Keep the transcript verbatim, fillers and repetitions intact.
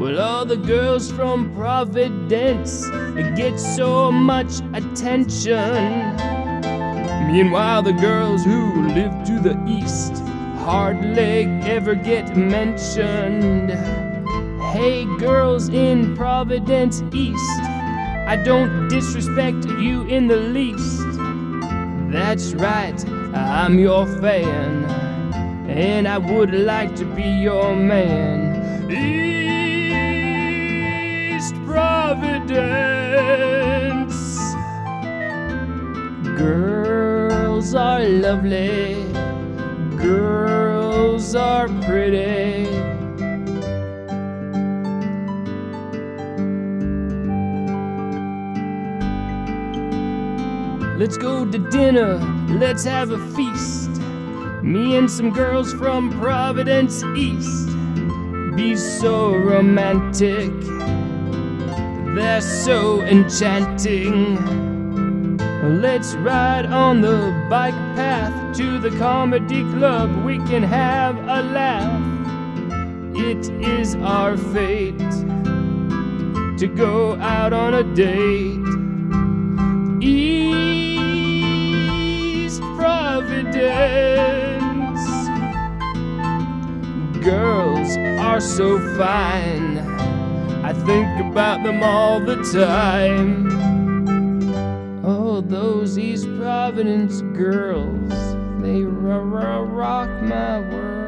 Well, all the girls from Providence get so much attention. Meanwhile, the girls who live to the east hardly ever get mentioned. Hey, girls in Providence East, I don't disrespect you in the least. That's right, I'm your fan, and I would like to be your man. East Providence, girls are lovely, girls are pretty. Let's go to dinner, let's have a feast. Me and some girls from Providence East. Be so romantic, they're so enchanting. Let's ride on the bike path to the comedy club. We can have a laugh. It is our fate to go out on a date. East Providence, girls are so fine. I think about them all the time. Oh, those East Providence girls, they r- r- rock my world.